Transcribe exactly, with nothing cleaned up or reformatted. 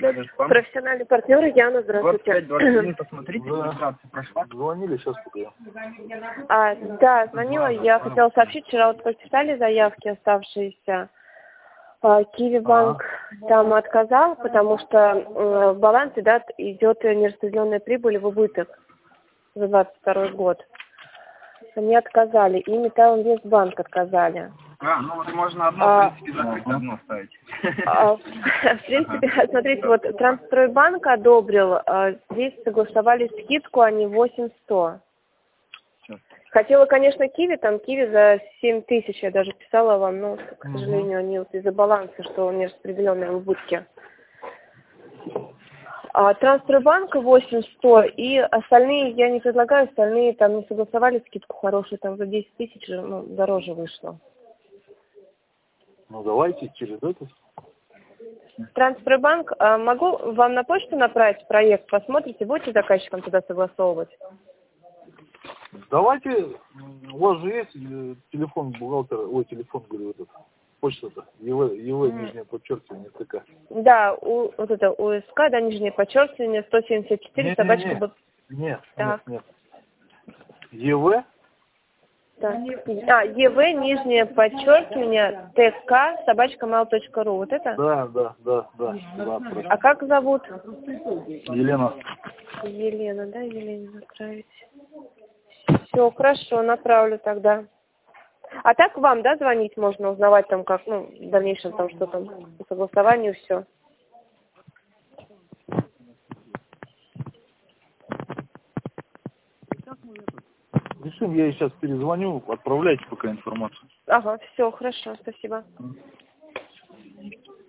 Профессиональный партнер Яна, здравствуйте. двадцать пять, посмотрите, регистрация прошла. Звонили, сейчас поговорим. А, да, звонила. Я хотела сообщить, вчера вот подписали заявки оставшиеся. Киви Банк там отказал, потому что э, в балансе, да, идет нераспределенная прибыль в убыток за двадцать второй год. Они отказали. И Металлинвестбанк отказали. А, ну вот можно одно, а, в принципе, закрыть, одно ставить. А, в принципе, смотрите, вот Трансстройбанк одобрил, а, здесь согласовали скидку, а не восемь сто. Хотела, конечно, Киви, там Киви за семь тысяч, я даже писала вам, но, к сожалению, они вот из-за баланса, что он нераспределенный в убытке. А Трансстройбанк восемь сто, и остальные я не предлагаю, остальные там не согласовали скидку хорошую, там за десять тысяч, ну, дороже вышло. Ну, давайте через это. Трансстройбанк, а могу вам на почту направить проект, посмотрите, будете заказчиком туда согласовывать? Давайте, у вас же есть телефон бухгалтера, ой, телефон, говорю, этот, почта-то, ЕВ, ЕВ, mm. нижнее подчеркивание, ТК. Да, у, вот это УСК, да, нижнее подчеркивание, сто семьдесят четыре, нет, собачка... Нет, б... нет, так. нет, нет. ЕВ? Так. А, ЕВ, нижнее подчеркивание, ТК, собачка мал точка ру, вот это? Да, да, да, да. да а как зовут? Елена. Елена, да, Елена направить. Все, хорошо, направлю тогда. А так вам, да, звонить можно, узнавать там, как, ну, в дальнейшем там что там, по согласованию, все. Решим, я ей сейчас перезвоню, отправляйте пока информацию. Ага, все, хорошо, спасибо.